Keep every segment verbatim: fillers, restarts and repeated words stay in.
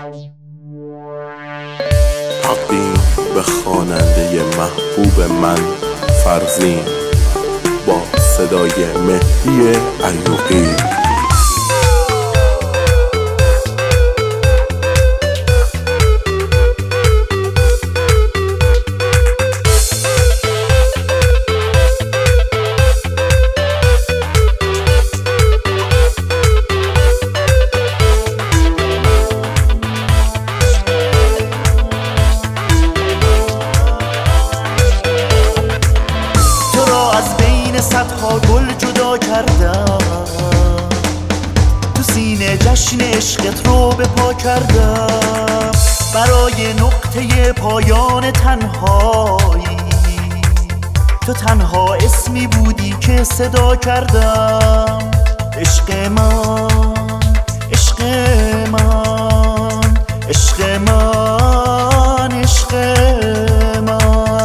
تقدیم به خواننده محبوب من فرزین با صدای مهدی ایوبی. صدها گل جدا کردم، تو سینه جشن عشقت رو به پا کردم. برای نقطه پایان تنهایی تو تنها اسمی بودی که صدا کردم. عشق من، عشق من، عشق من، عشق من.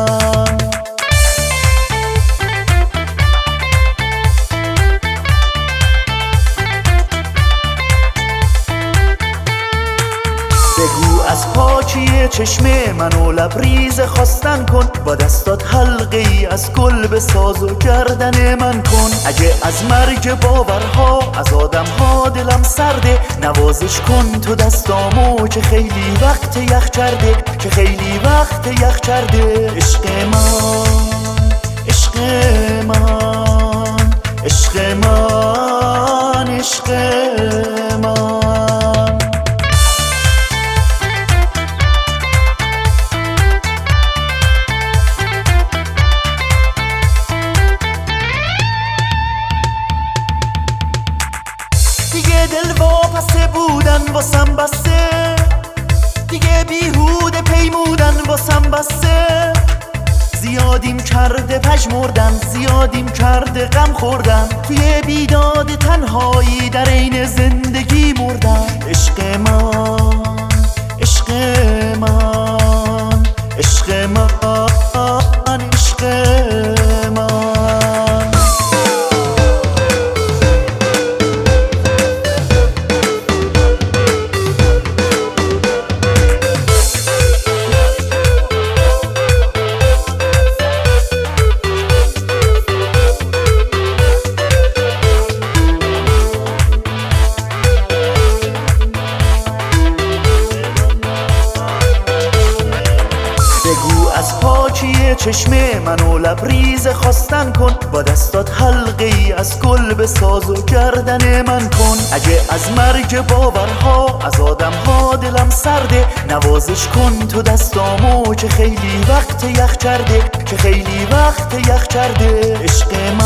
بگو از پاکی چشم منو لبریز خواستن کن، با دستات حلقه ای از گل بساز و گردن من کن. اگه از مرگ باورها از آدم ها دلم سرده، نوازش کن تو دستامو که خیلی وقت یخ کرده، که خیلی وقت یخ کرده. عشق من، عشق من، عشق من، عشق من. دیگه دل واپسه بودن واسم بسته، دیگه بیهوده پیمودن واسم بسته. زیادیم کرده پژمردن، زیادیم کرده غم خوردن، توی بیداد تنهایی در عین زندگی مردن. عشق من، عشق من، عشق من، عشق من. بگو از پاکی چشم منو لبریز خواستن کن، با دستات حلقه ای از گل بساز و گردن من کن. اگه از مرگ باورها از آدم ها دلم سرده، نوازش کن تو دستامو که خیلی وقت یخ کرده، که خیلی وقت یخ کرده. عشق من،